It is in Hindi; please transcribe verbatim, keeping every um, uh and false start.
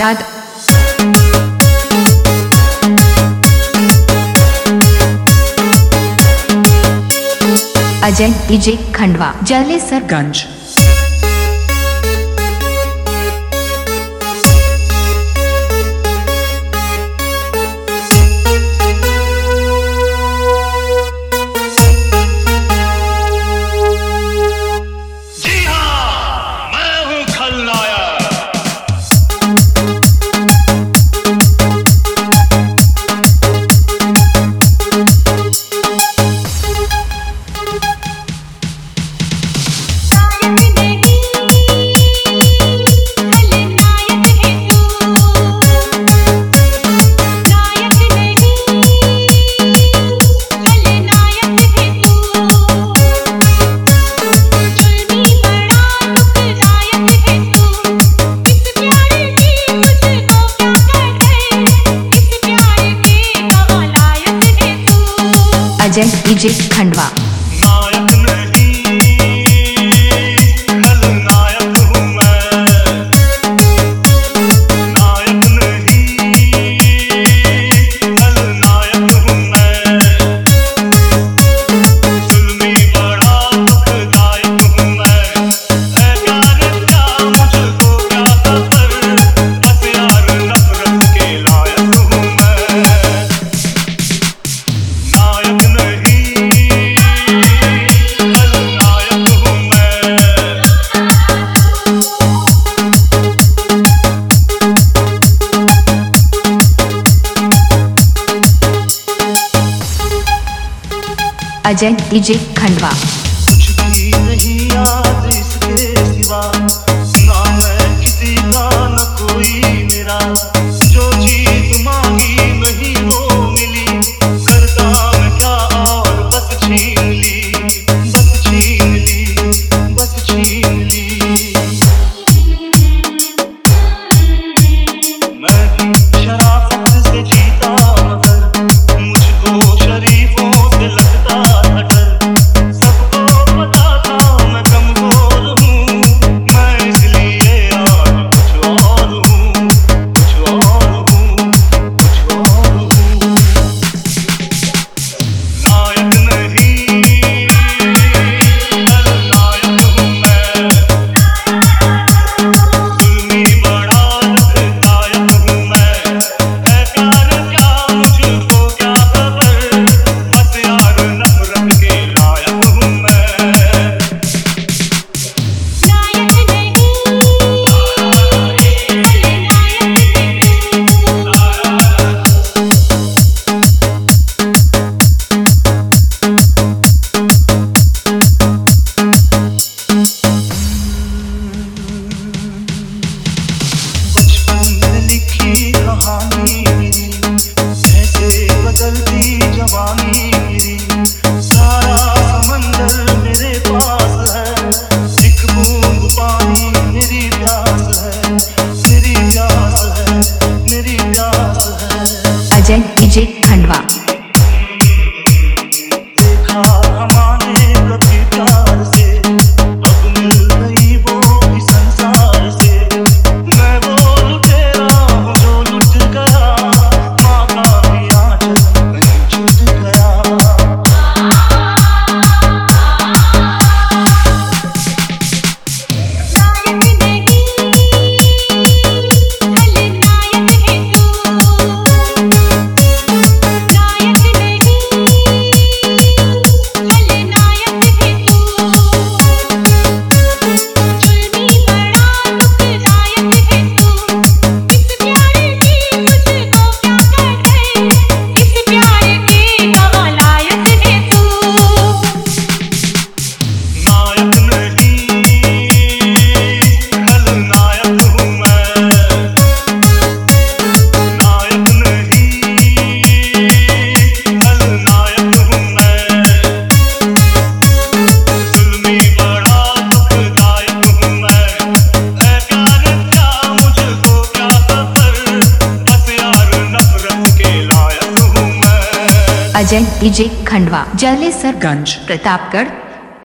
आजाद। अजय डीजे खंडवा जलेसरगंज। अजय डीजे खंडवा। नायक नहीं खलनायक हूँ मैं, नायक नहीं खलनायक हूँ मैं, जुल्मी बड़ा दुखदायक हूँ मैं। ऐ प्यार क्या मुझको क्या खबर, बस यार नफरत के लायक हूँ मैं। नायक अजय डीजे खंडवा। कुछ भी नहीं याद इसके सिवा, ना मैं किसी का न कोई मेरा, जो चीज मांगी नहीं वो मिली, करता मैं क्या और बस छीन ली, बस छीन ली, बस छीन ली। मैं भी शराफत से जीता मगर मुझको शरीफों से लगता कहानी मेरी कैसे बदलती जवानी मेरी, सारा समंदर मेरे पास है, एक बूंद पानी मेरी प्यास है, मेरी प्यास है, मेरी प्यास है। अजय डीजे खंडवा। देखा हमारे कभी प्यार से, अब मिल गई वो भी संसार से। मैं वो लुटेरा हूँ जो लुट गया, माँ का भी आंचल नहीं छूट गया। अजय डीजे खंडवा जलेसरगंज प्रतापगढ़।